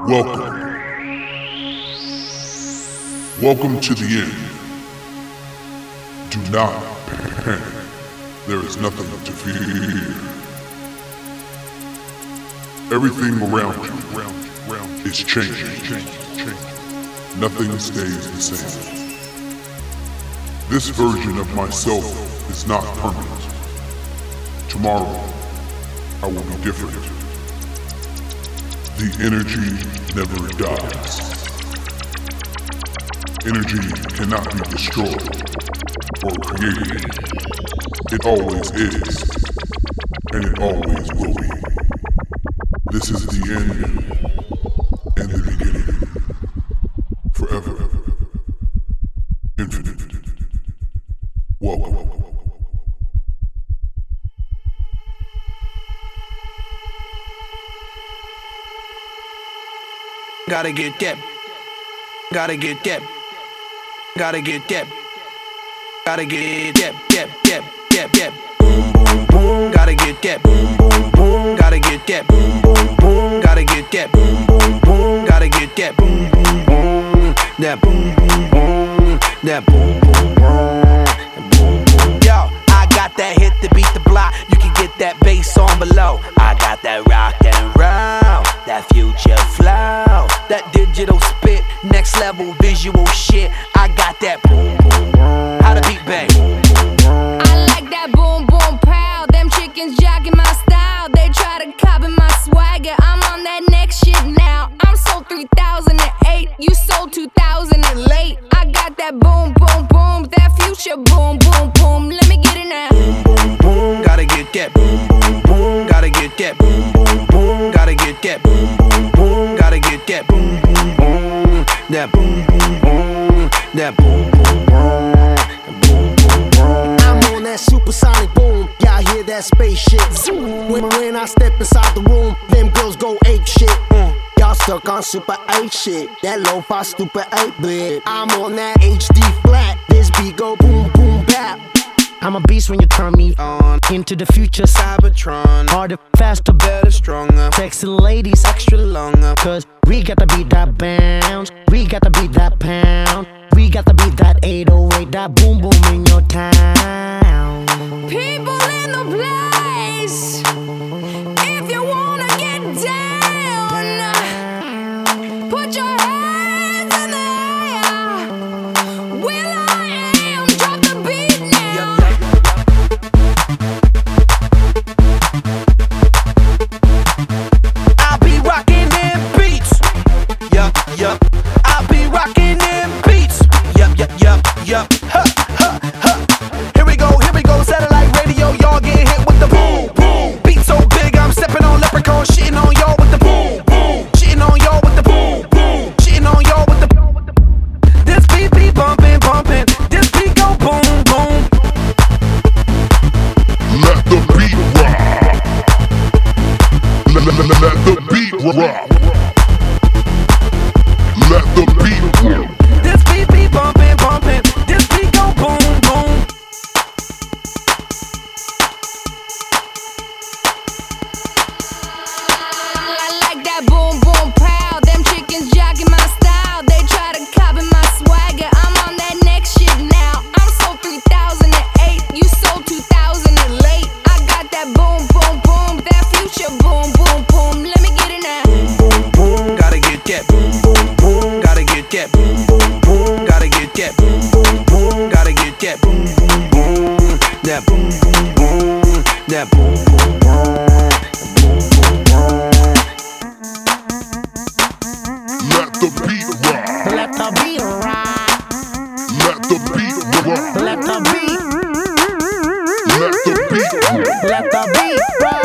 Welcome. Welcome to the end. Do not panic. There is nothing to fear. Everything around you is changing. Nothing stays the same. This version of myself is not permanent. Tomorrow, I will be different. The energy never dies. Energy cannot be destroyed or created. It always is, and it always will be. This is the end and the beginning. Forever. Infinite. Welcome. Gotta get that. Gotta get that. Gotta get that. Gotta get that. Boom, boom, boom. Gotta get that. Boom, boom, boom. Gotta get that. Boom, boom, boom. Gotta get that. Boom, boom, boom. Gotta get that. Boom, boom, boom. That boom, boom, boom. That boom, boom, boom. Yo, I got that hit to beat the block. You can get that bass on below. I got that rock and roll, that future flow, that digital spit, next level visual shit. I got that boom, boom, boom. How the beat bang? I like that boom, boom, pow. Them chickens jogging my style. They try to copy my swagger. I'm on that next shit now. I'm sold 3008. You sold 2000 and late. I got that boom, boom, boom. That future boom, boom, boom. Let me get it now. Boom, boom, boom. Gotta get that. Boom, boom, boom. Gotta get that. Boom, boom, boom. Gotta get that. Boom, boom, boom. Gotta get that. Boom, boom, boom. That boom, boom, boom. That boom, boom, boom. I'm on that supersonic boom. Y'all hear that spaceship? When I step inside the room, them girls go ape shit. Y'all stuck on super 8 shit. That lo-fi stupid 8-bit. I'm on that HD flat. This beat go boom, boom, bap. I'm a beast when you turn me on. Into the future, Cybertron. Harder, faster, better, stronger. Sexy ladies, extra longer. Cause we got to beat that bounce. We got to beat that pound. We got to beat that 808. That boom, boom in your town. People in the place. If you wanna get down, put your hands in the air. Will I am, drop the beat now. I'll be rocking them beats. Yup. I'll be rocking them beats. Yup. Here we go, satellite radio. Y'all get hit with the boom, boom. Beat so big, I'm stepping on leprechaun, shitting on y'all with the boom, boom. Shitting on y'all with the boom, boom. Shitting on y'all with the boom. This beat be bumping. This beat go boom, boom. Let the beat rock. Let the beat rock. Let the beat rock. This beat be bumping. This beat go boom, boom. I like that boom, boom, pow. Them chickens jogging my style. They try to copy my swagger. I'm on that next shit now. I'm sold 3008. You sold 2000 and late. I got that boom, boom, boom. That future boom, boom, boom. Let me get it now. Boom, boom, boom. Gotta get that. Boom, boom, boom. Gotta get that. Boom, boom, boom. Gotta get that. Boom, boom, boom. Gotta get that. Boom, boom, boom. That boom, boom, boom. That boom, boom, boom. Let the beat rock. Let the beat rock. Let the beat rock. Let the beat. Let the beat rock. Let the beat rock.